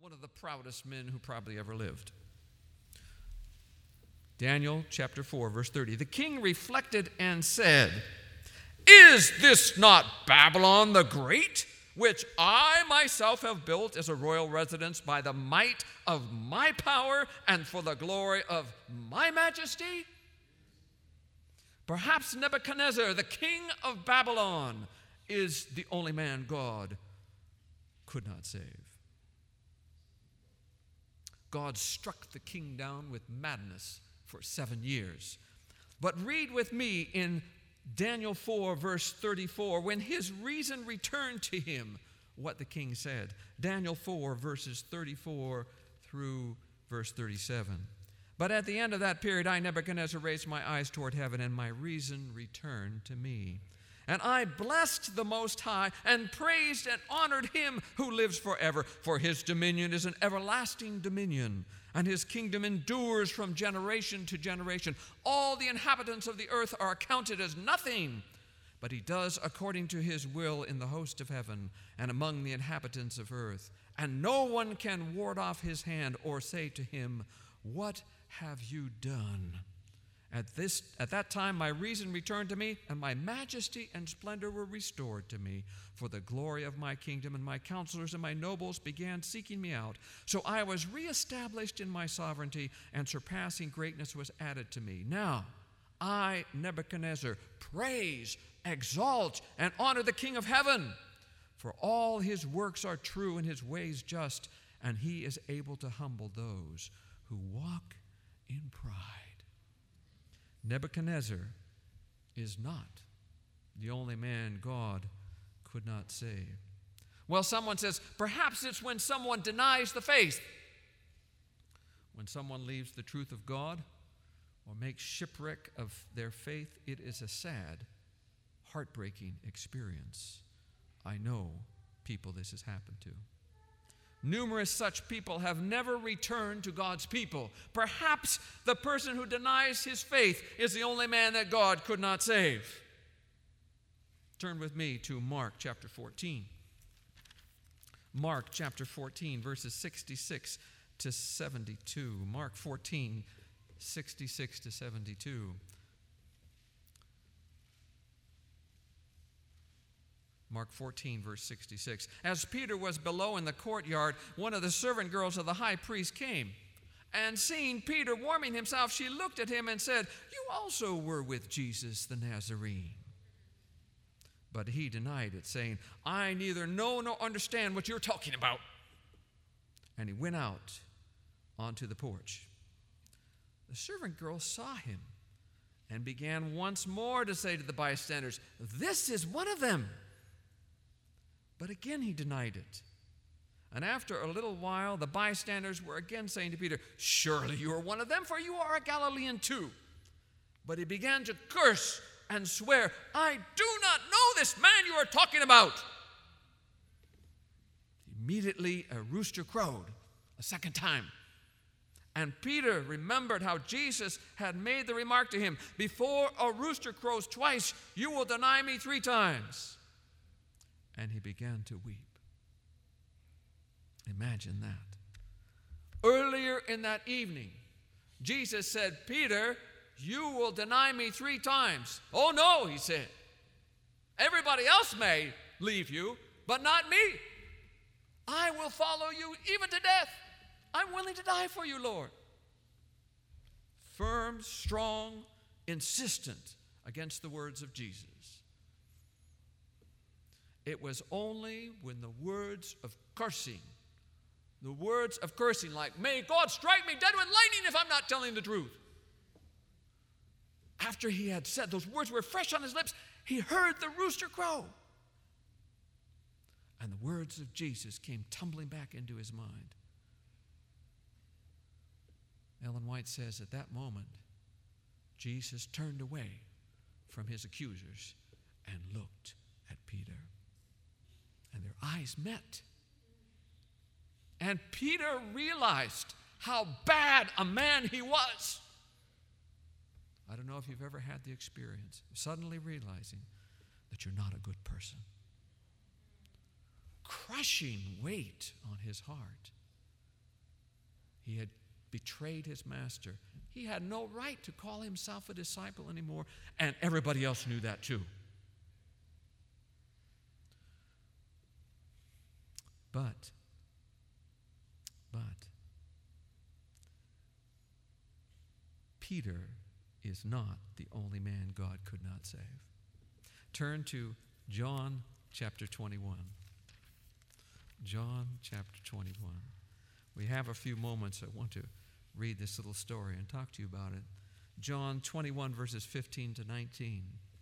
one of the proudest men who probably ever lived. Daniel chapter 4, verse 30. The king reflected and said, "Is this not Babylon the Great, which I myself have built as a royal residence by the might of my power and for the glory of my majesty?" Perhaps Nebuchadnezzar, the king of Babylon, is the only man God could not save. God struck the king down with madness for 7 years. But read with me in Daniel 4, verse 34, when his reason returned to him, what the king said. Daniel 4, verses 34 through verse 37. But at the end of that period, I, Nebuchadnezzar, raised my eyes toward heaven, and my reason returned to me. And I blessed the Most High and praised and honored him who lives forever, for his dominion is an everlasting dominion, and his kingdom endures from generation to generation. All the inhabitants of the earth are counted as nothing, but he does according to his will in the host of heaven and among the inhabitants of earth. And no one can ward off his hand or say to him, "What have you done?" At that time my reason returned to me, and my majesty and splendor were restored to me. For the glory of my kingdom, and my counselors and my nobles began seeking me out. So I was reestablished in my sovereignty, and surpassing greatness was added to me. Now I, Nebuchadnezzar, praise, exalt, and honor the King of heaven. For all his works are true and his ways just, and he is able to humble those who walk in pride. Nebuchadnezzar is not the only man God could not save. Well, someone says, perhaps it's when someone denies the faith. When someone leaves the truth of God or makes shipwreck of their faith, it is a sad, heartbreaking experience. I know people this has happened to. Numerous such people have never returned to God's people. Perhaps the person who denies his faith is the only man that God could not save. Turn with me to Mark chapter 14. Mark chapter 14, verses 66 to 72. Mark 14, 66 to 72. Mark 14, verse 66. As Peter was below in the courtyard, one of the servant girls of the high priest came. And seeing Peter warming himself, she looked at him and said, "You also were with Jesus the Nazarene." But he denied it, saying, "I neither know nor understand what you're talking about." And he went out onto the porch. The servant girl saw him and began once more to say to the bystanders, "This is one of them." But again he denied it. And after a little while, the bystanders were again saying to Peter, "Surely you are one of them, for you are a Galilean too." But he began to curse and swear, "I do not know this man you are talking about." Immediately a rooster crowed a second time. And Peter remembered how Jesus had made the remark to him, "Before a rooster crows twice, you will deny me 3 times. And he began to weep. Imagine that. Earlier in that evening, Jesus said, "Peter, you will deny me 3 times. "Oh no," he said. "Everybody else may leave you, but not me. I will follow you even to death. I'm willing to die for you, Lord." Firm, strong, insistent against the words of Jesus. It was only when the words of cursing like, "May God strike me dead with lightning if I'm not telling the truth." After he had said those words were fresh on his lips, he heard the rooster crow. And the words of Jesus came tumbling back into his mind. Ellen White says at that moment, Jesus turned away from his accusers and looked at Peter. And their eyes met. And Peter realized how bad a man he was. I don't know if you've ever had the experience of suddenly realizing that you're not a good person. Crushing weight on his heart. He had betrayed his master. He had no right to call himself a disciple anymore, and everybody else knew that too. But Peter is not the only man God could not save. Turn to John chapter 21. John chapter 21. We have a few moments. I want to read this little story and talk to you about it. John 21, verses 15 to 19.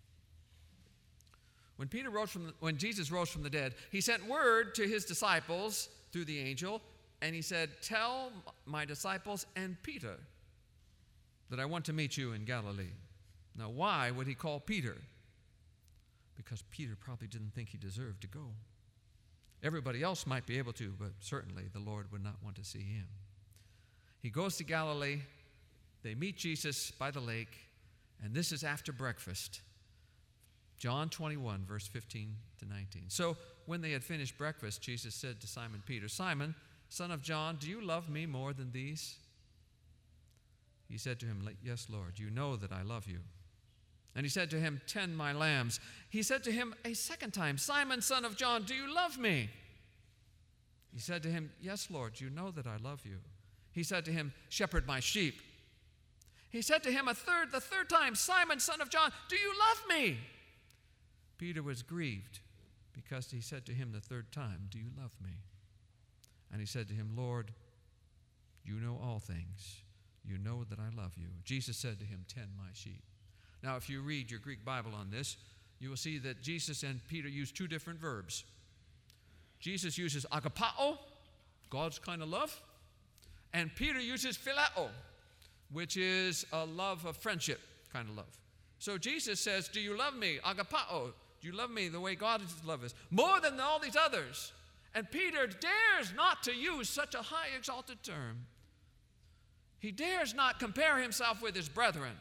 When Jesus rose from the dead, he sent word to his disciples through the angel, and he said, "Tell my disciples and Peter that I want to meet you in Galilee." Now, why would he call Peter? Because Peter probably didn't think he deserved to go. Everybody else might be able to, but certainly the Lord would not want to see him. He goes to Galilee. They meet Jesus by the lake, and this is after breakfast. John 21, verse 15 to 19. So when they had finished breakfast, Jesus said to Simon Peter, "Simon, son of John, do you love me more than these?" He said to him, "Yes, Lord, you know that I love you." And he said to him, "Tend my lambs." He said to him a second time, "Simon, son of John, do you love me?" He said to him, "Yes, Lord, you know that I love you." He said to him, "Shepherd my sheep." He said to him the third time, "Simon, son of John, do you love me?" Peter was grieved because he said to him the third time, "Do you love me?" And he said to him, "Lord, you know all things. You know that I love you." Jesus said to him, "Tend my sheep." Now, if you read your Greek Bible on this, you will see that Jesus and Peter use two different verbs. Jesus uses agapao, God's kind of love, and Peter uses phileo, which is a love of friendship kind of love. So Jesus says, "Do you love me? Agapao. Do you love me the way God's love is? More than all these others." And Peter dares not to use such a high exalted term. He dares not compare himself with his brethren.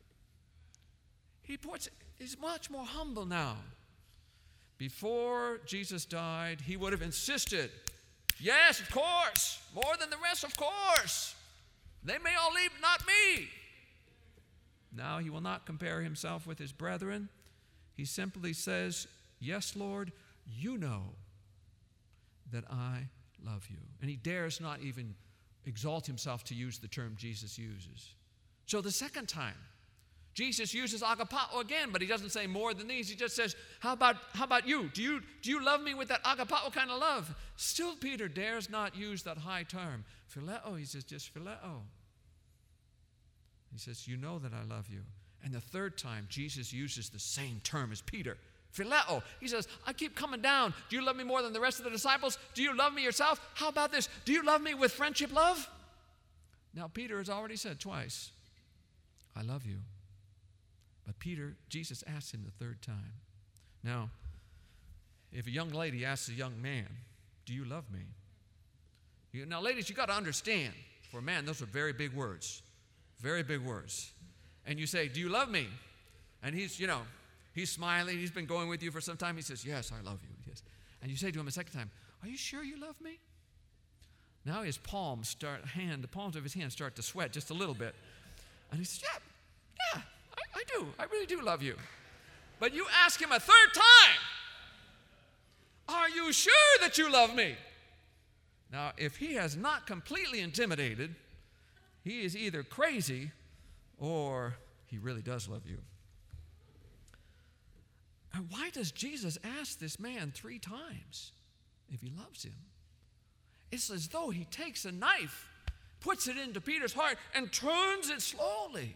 He's much more humble now. Before Jesus died, he would have insisted, "Yes, of course, more than the rest, of course. They may all leave, not me." Now he will not compare himself with his brethren. He simply says, "Yes, Lord, you know that I love you." And he dares not even exalt himself to use the term Jesus uses. So the second time, Jesus uses agapao again, but he doesn't say more than these. He just says, how about you? Do you love me with that agapao kind of love? Still, Peter dares not use that high term. Phileo, he says, just phileo. He says, "You know that I love you." And the third time, Jesus uses the same term as Peter, phileo. He says, "I keep coming down. Do you love me more than the rest of the disciples? Do you love me yourself? How about this? Do you love me with friendship love?" Now, Peter has already said twice, "I love you." But Jesus asked him the third time. Now, if a young lady asks a young man, "Do you love me?" Now, ladies, you got to understand, for a man, those are very big words. Very big words. And you say, "Do you love me?" And he's smiling. He's been going with you for some time. He says, "Yes, I love you." Yes. And you say to him a second time, "Are you sure you love me?" Now the palms of his hands start to sweat just a little bit. And he says, Yeah, I do. I really do love you." But you ask him a third time, "Are you sure that you love me?" Now, if he has not completely intimidated, he is either crazy or he really does love you. And why does Jesus ask this man 3 times if he loves him? It's as though he takes a knife, puts it into Peter's heart, and turns it slowly.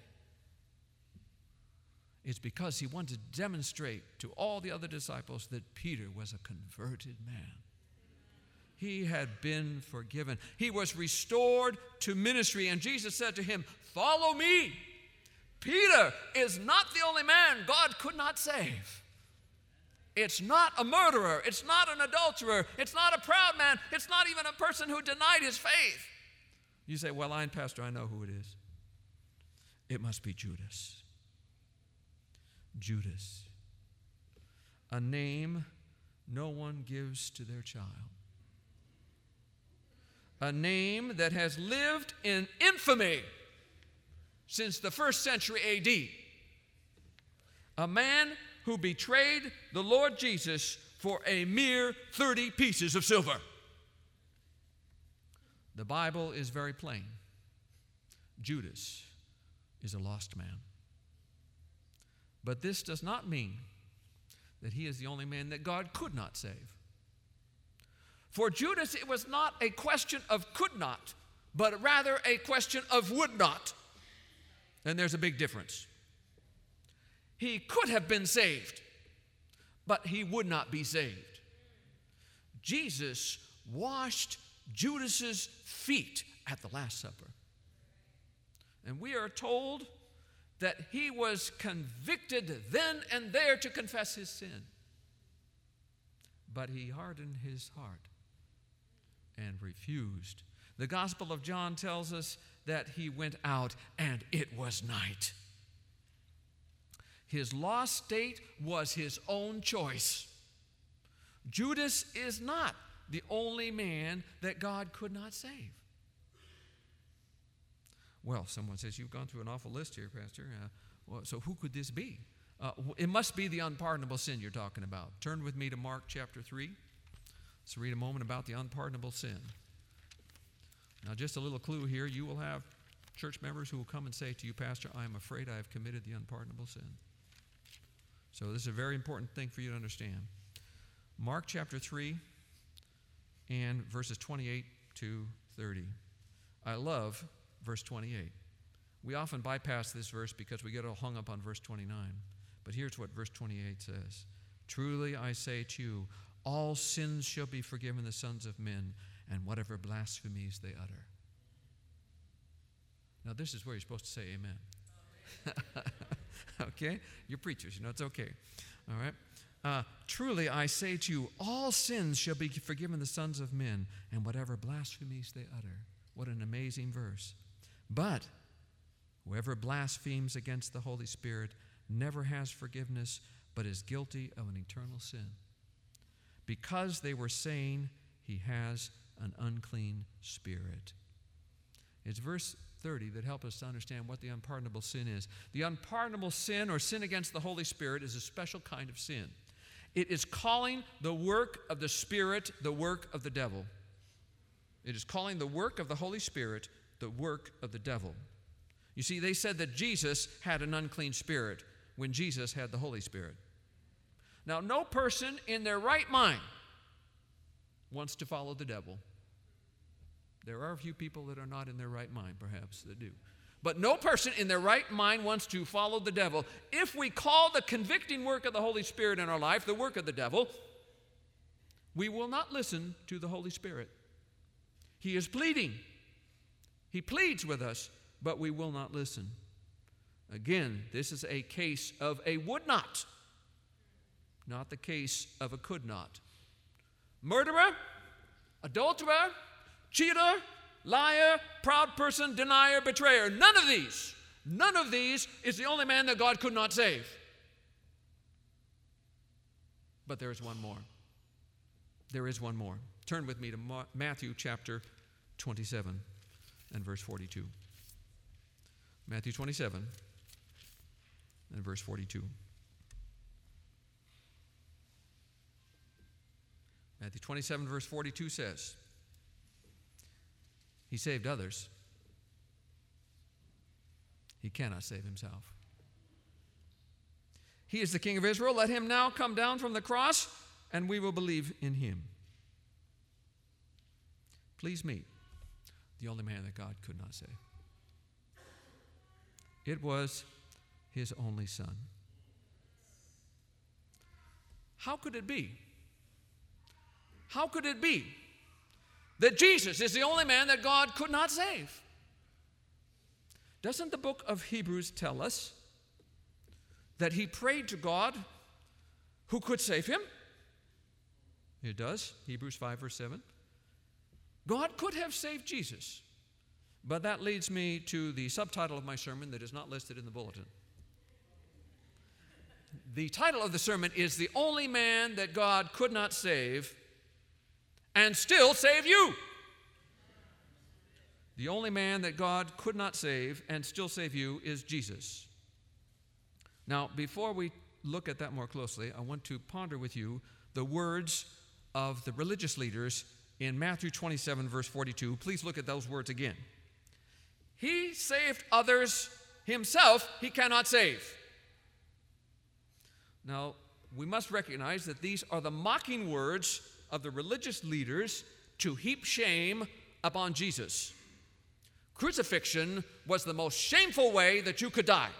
It's because he wanted to demonstrate to all the other disciples that Peter was a converted man. He had been forgiven. He was restored to ministry. And Jesus said to him, "Follow me." Peter is not the only man God could not save. It's not a murderer. It's not an adulterer. It's not a proud man. It's not even a person who denied his faith. You say, "Well, Pastor, I know who it is." It must be Judas. Judas. A name no one gives to their child. a name that has lived in infamy since the 1st century A.D. A man who betrayed the Lord Jesus for a mere 30 pieces of silver. The Bible is very plain. Judas is a lost man. But this does not mean that he is the only man that God could not save. For Judas, it was not a question of could not, but rather a question of would not. And there's a big difference. He could have been saved, but he would not be saved. Jesus washed Judas's feet at the Last Supper. And we are told that he was convicted then and there to confess his sin. But he hardened his heart and refused. The Gospel of John tells us that he went out and it was night. His lost state was his own choice. Judas is not the only man that God could not save. Well, someone says, you've gone through an awful list here, Pastor. So who could this be? It must be the unpardonable sin you're talking about. Turn with me to Mark chapter 3. Let's read a moment about the unpardonable sin. Now, just a little clue here. You will have church members who will come and say to you, Pastor, I am afraid I have committed the unpardonable sin. So this is a very important thing for you to understand. Mark chapter 3 and verses 28 to 30. I love verse 28. We often bypass this verse because we get all hung up on verse 29. But here's what verse 28 says. Truly I say to you, all sins shall be forgiven the sons of men, and whatever blasphemies they utter. Now this is where you're supposed to say amen. Okay? You're preachers, you know, it's okay. All right? Truly I say to you, all sins shall be forgiven the sons of men, and whatever blasphemies they utter. What an amazing verse. But whoever blasphemes against the Holy Spirit never has forgiveness, but is guilty of an eternal sin, because they were saying he has an unclean spirit. It's verse 30 that helps us to understand what the unpardonable sin is. The unpardonable sin, or sin against the Holy Spirit, is a special kind of sin. It is calling the work of the Spirit the work of the devil. It is calling the work of the Holy Spirit the work of the devil. You see, they said that Jesus had an unclean spirit when Jesus had the Holy Spirit. Now, no person in their right mind wants to follow the devil. There are a few people that are not in their right mind, perhaps, that do. But no person in their right mind wants to follow the devil. If we call the convicting work of the Holy Spirit in our life the work of the devil, we will not listen to the Holy Spirit. He is pleading. He pleads with us, but we will not listen. Again, this is a case of a would not the case of a could not. Murderer, adulterer, cheater, liar, proud person, denier, betrayer. None of these is the only man that God could not save. But there is one more. There is one more. Turn with me to Matthew chapter 27 and verse 42. Matthew 27 and verse 42. Matthew 27 verse 42 says, he saved others. He cannot save himself. He is the King of Israel. Let him now come down from the cross, and we will believe in him. Please meet the only man that God could not save. It was his only Son. How could it be? How could it be that Jesus is the only man that God could not save? Doesn't the book of Hebrews tell us that he prayed to God who could save him? It does. Hebrews 5 verse 7. God could have saved Jesus. But that leads me to the subtitle of my sermon that is not listed in the bulletin. The title of the sermon is The Only Man That God Could Not Save and Still Save You. The only man that God could not save and still save you is Jesus. Now, before we look at that more closely, I want to ponder with you the words of the religious leaders in Matthew 27, verse 42. Please look at those words again. He saved others, himself he cannot save. Now, we must recognize that these are the mocking words of the religious leaders to heap shame upon Jesus. Crucifixion was the most shameful way that you could die.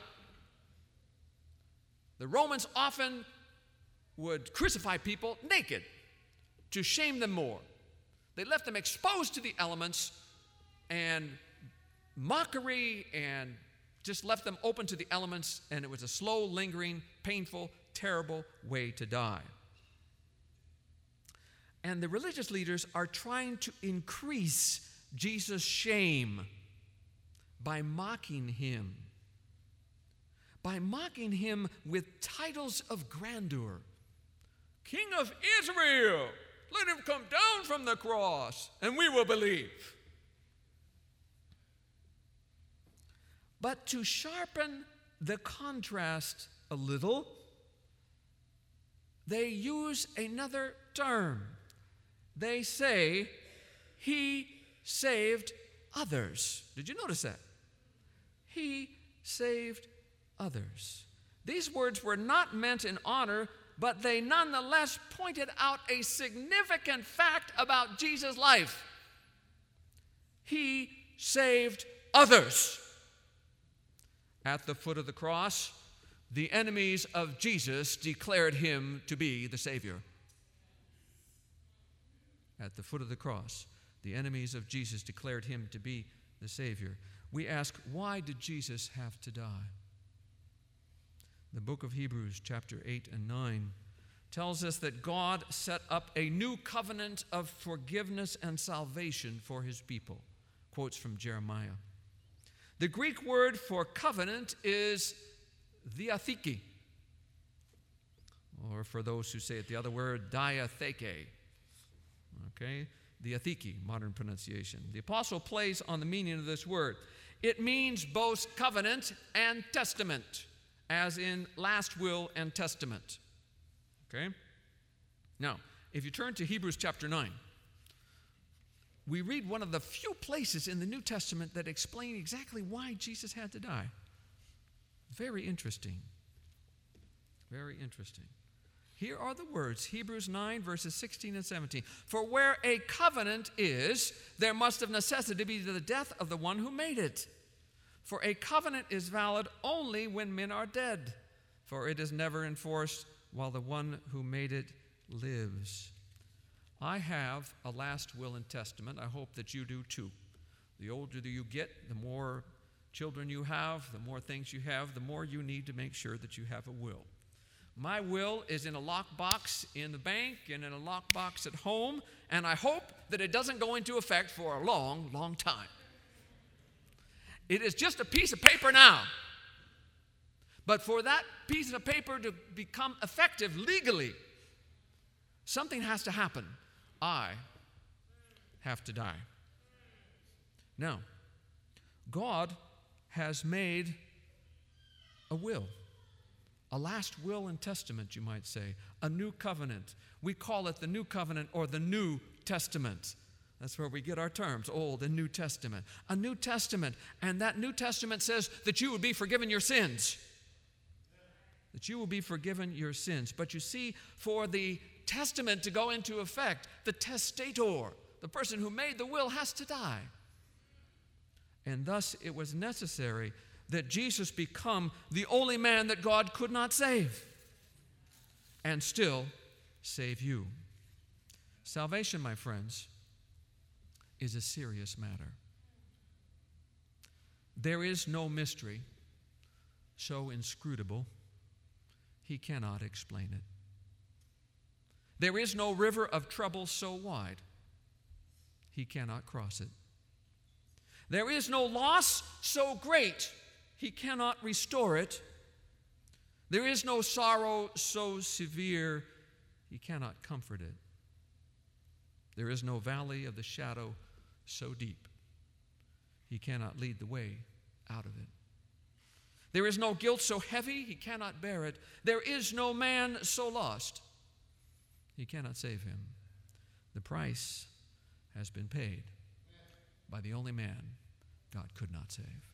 The Romans often would crucify people naked to shame them more. They left them exposed to the elements and mockery, and just left them open to the elements, and it was a slow, lingering, painful, terrible way to die. And the religious leaders are trying to increase Jesus' shame by mocking him. By mocking him with titles of grandeur. King of Israel, let him come down from the cross, and we will believe. But to sharpen the contrast a little, they use another term. They say, he saved others. Did you notice that? He saved others. These words were not meant in honor, but they nonetheless pointed out a significant fact about Jesus' life. He saved others. At the foot of the cross, the enemies of Jesus declared him to be the Savior. At the foot of the cross, the enemies of Jesus declared him to be the Savior. We ask, why did Jesus have to die? The book of Hebrews, chapter 8 and 9, tells us that God set up a new covenant of forgiveness and salvation for his people. Quotes from Jeremiah. The Greek word for covenant is diatheke, or for those who say it the other word, diatheke. Okay, diatheke, modern pronunciation. The apostle plays on the meaning of this word. It means both covenant and testament, as in last will and testament. Okay? Now, if you turn to Hebrews chapter 9, we read one of the few places in the New Testament that explain exactly why Jesus had to die. Very interesting. Very interesting. Here are the words, Hebrews 9, verses 16 and 17. For where a covenant is, there must of necessity be the death of the one who made it. For a covenant is valid only when men are dead, for it is never enforced while the one who made it lives. I have a last will and testament. I hope that you do too. The older you get, the more children you have, the more things you have, the more you need to make sure that you have a will. My will is in a lockbox in the bank and in a lockbox at home, and I hope that it doesn't go into effect for a long, long time. It is just a piece of paper now. But for that piece of paper to become effective legally, something has to happen. I have to die. Now, God has made a will, a last will and testament, you might say, a new covenant. We call it the New Covenant or the New Testament. That's where we get our terms, Old and New Testament. A New Testament, and that New Testament says that you would be forgiven your sins. That you will be forgiven your sins. But you see, for the testament to go into effect, the testator, the person who made the will, has to die. And thus it was necessary that Jesus become the only man that God could not save and still save you. Salvation, my friends, is a serious matter. There is no mystery so inscrutable he cannot explain it. There is no river of trouble so wide he cannot cross it. There is no loss so great he cannot restore it. There is no sorrow so severe he cannot comfort it. There is no valley of the shadow so deep he cannot lead the way out of it. There is no guilt so heavy he cannot bear it. There is no man so lost he cannot save him. The price has been paid by the only man God could not save.